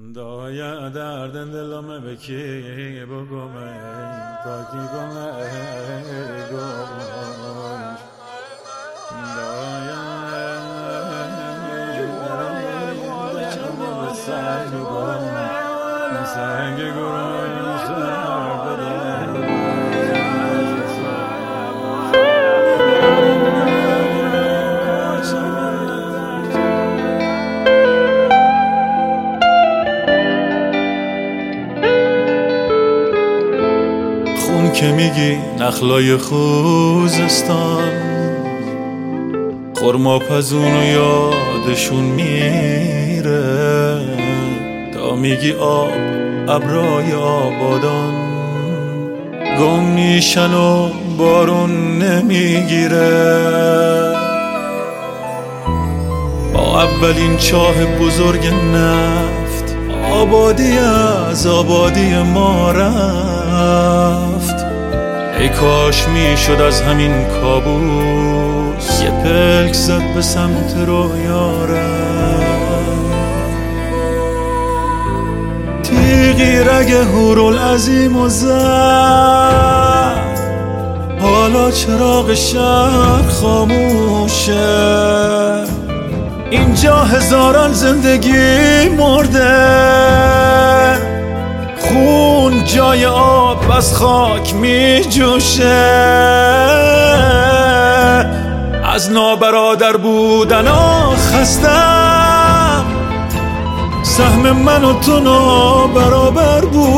دایا دردن دلم بکی بگم تاکی گم گوش دایا سنگ گرم سر بده خون که میگی نخلای خوزستان خرما پزون یادشون میره تا میگی آب ابرای آبادان گم میشن و بارون نمیگیره با اولین چاه بزرگ نفت آبادی از آبادی ما رفت ای کاش میشد از همین کابوس یه پلک زد به سمت رویارم تیغی رگ هورالعظیم و زد حالا چراغ شهر خاموشه اینجا هزاران زندگی مرده خون جای آب از خاک می جوشه از نابرادر بودن خستم سهم من و تو نابرابر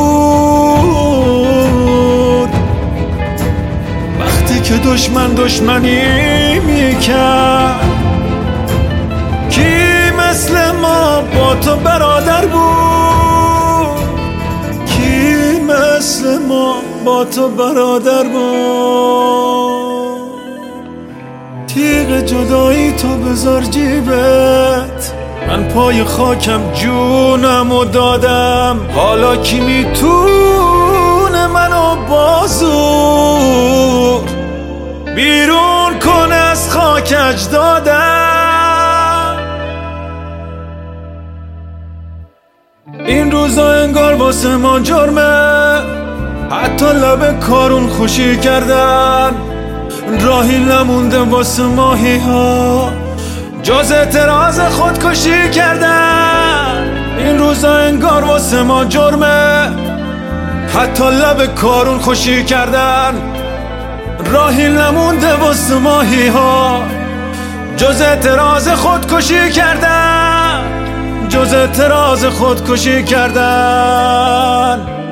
بود وقتی که دشمن دشمنی میکرد کی مثل ما با تو برادر بود کی مثل ما با تو برادر بود تیغ جدایی تو بذار جیبت من پای خاکم جونمو دادم حالا کی میتونه منو بازور بیرون کنه از خاک اجدادم این روزا انگار واسه ما جرمه حتی لب کارون خوشی کردن راهی نمونده واسه ماهی ها جز اعتراض خودکشی کردن این روزا انگار واسه ما جرمه حتی لب کارون خوشی کردن راهی نمونده واسه ماهی ها جز اعتراض خودکشی کردن جز اعتراض خودکشی کردن